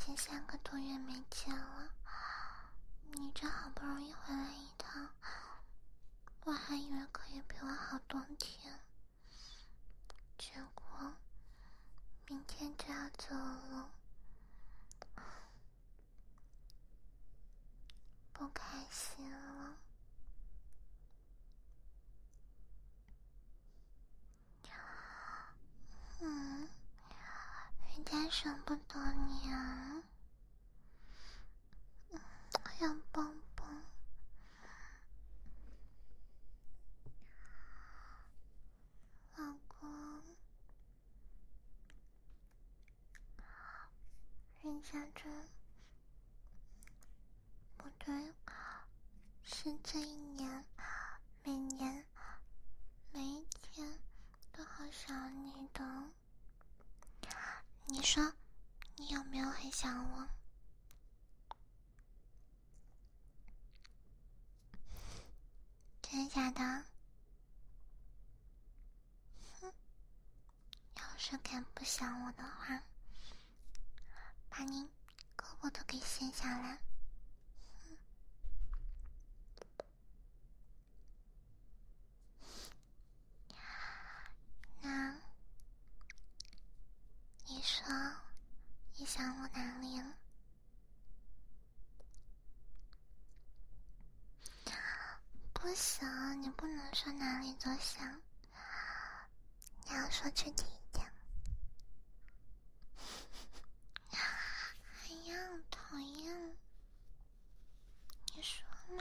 经3个多月没见了，你这好不容易回来一趟，我还以为可以陪我好多天，结果明天就要走了，不开心了。人家舍不得你啊，要抱抱。老公，人家这不对，是这一年每年每一天都好想你的。你说你有没有很想我？真的假的？要是敢不想我的话，把你胳膊都给掀下来。那你说你想我哪里了？不行，你不能说哪里都想，你要说具体一点。哎呀，讨厌！你说嘛？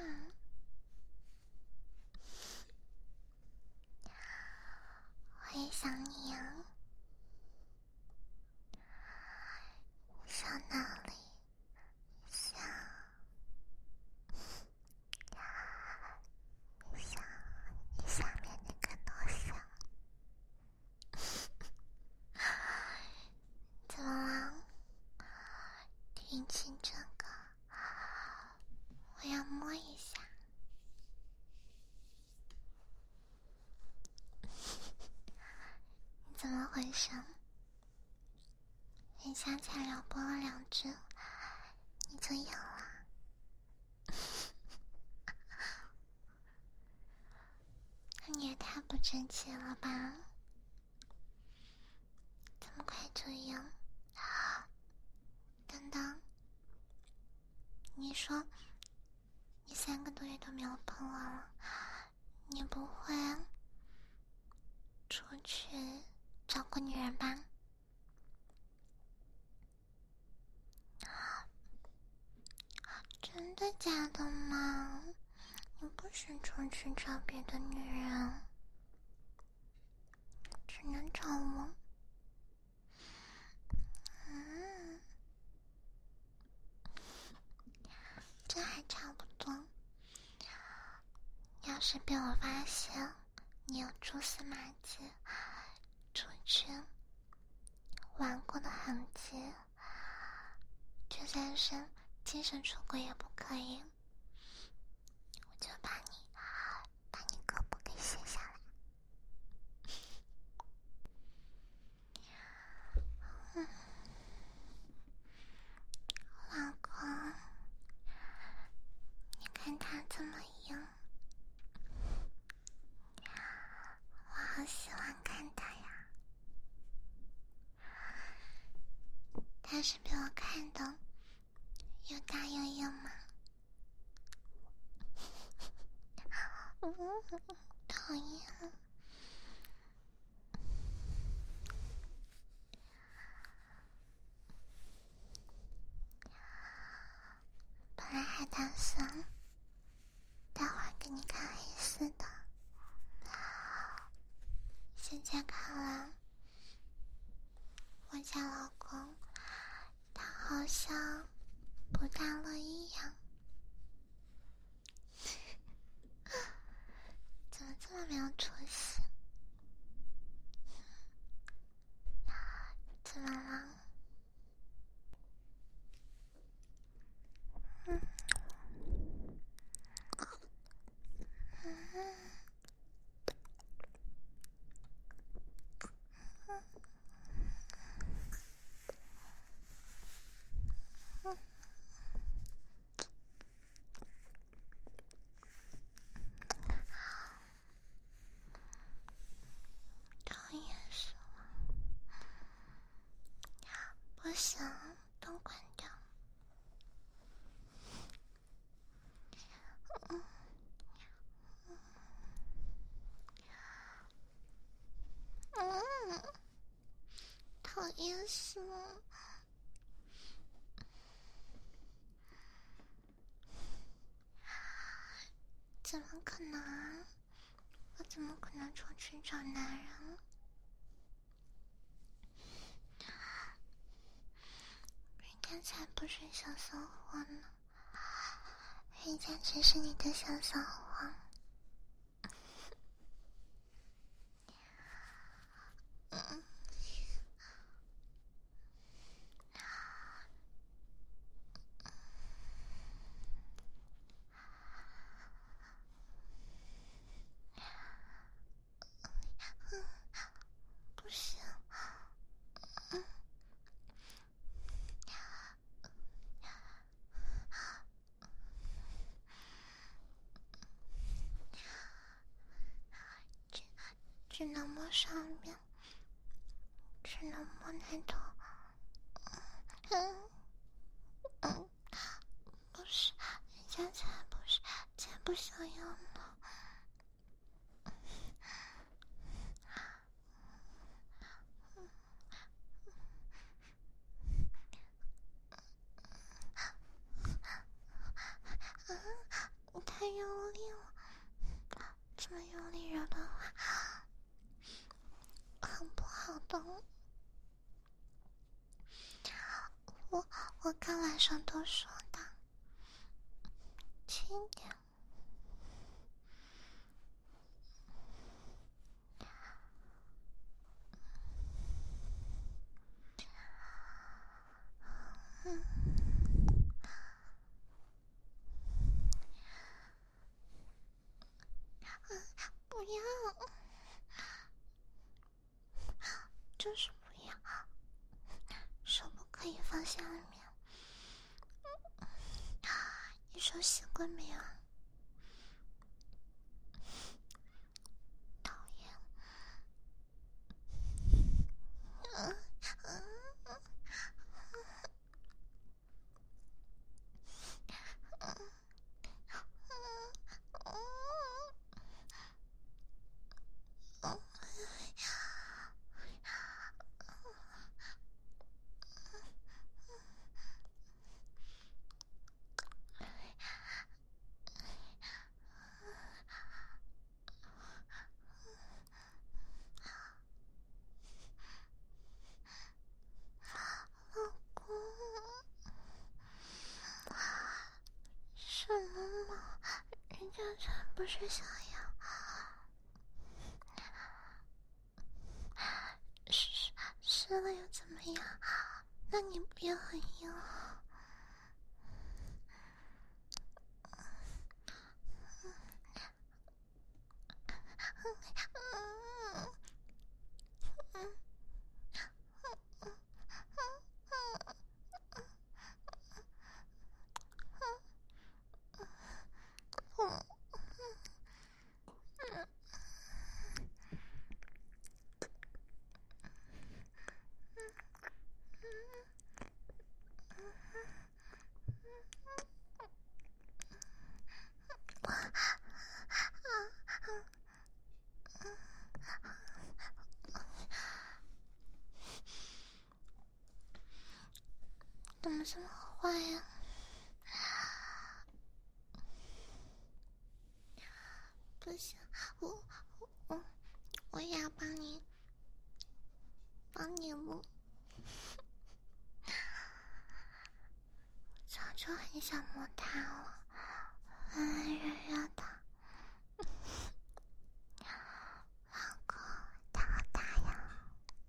我也想你呀，想哪里？想你下面那个多想。怎么了？听清这个，我要摸一下。你怎么回事？人家才撩拨了2只，你就有了？那你也太不争气了吧？这么快就有？等等，你说你3个多月都没有碰我了，你不会出去找过女人吧？真的假的吗？你不许出去找别的女人，只能找我。这还差不多。要是被我发现你有蛛丝马迹，出去玩过的痕迹，就算是精神出轨也不可以，我就把你胳膊给卸下来。老公，你看他这么硬，我好喜欢看他呀。他是被我看的又大又硬吗？讨厌。本来还打算待会儿给你看黑丝的，现在看来我家老公他好像不大乐意呀。怎么这么没有出息？怎么了？ 行，灯关掉。讨厌死了！怎么可能？我怎么可能出去找男人？人家才不是小骚货呢，人家只是你的小骚货。不行。只能摸上面，只能摸奶头。不是，人家才不想要呢。太用力了，这么用力惹的话，很不好的。我刚晚上都说的，轻点。不要，就是不要，手不可以放下面。你手洗过没有？讨厌。什么嘛，人家才不是想要。湿了又怎么样？那你不要很硬。怎么这么坏呀？不行，我也要帮你撸。早就很想摸它了，热热的。老公，它好大呀！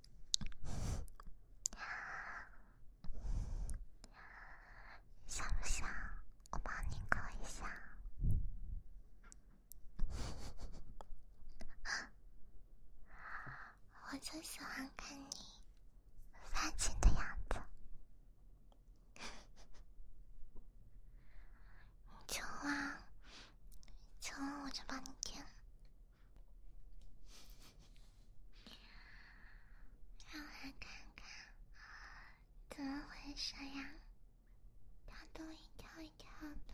想不想我帮你抠一下？我就喜欢看你发情的样子。 为啥呀？跳抖音跳一跳的。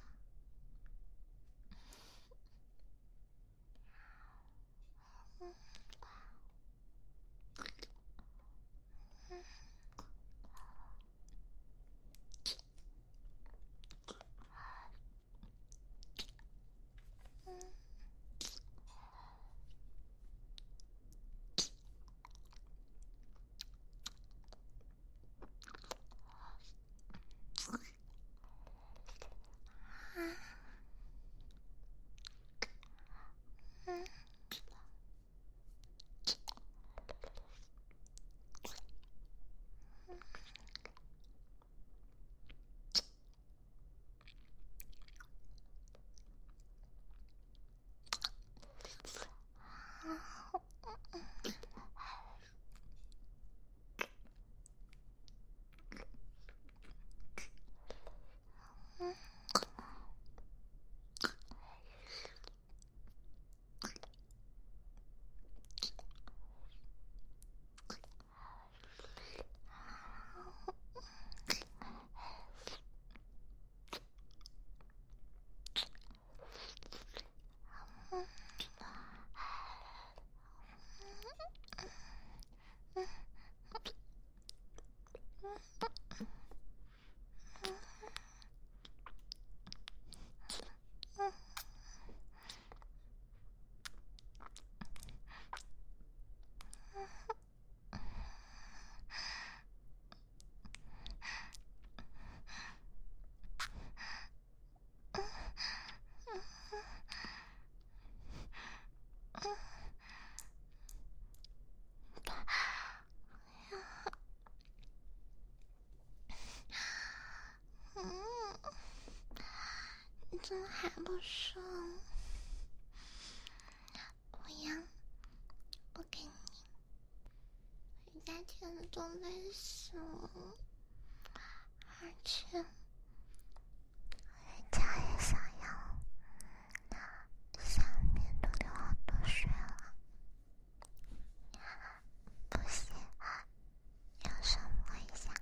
你怎么还不说？不要，不给你。人家天的都在想，而且人家也想要，下面都流好多水了。不行，要手摸一下。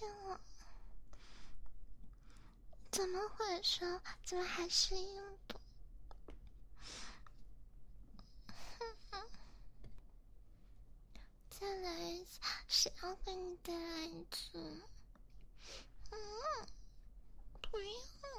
见了？怎么回事？怎么还是硬的？再来一次，谁要给你再来一次？不要。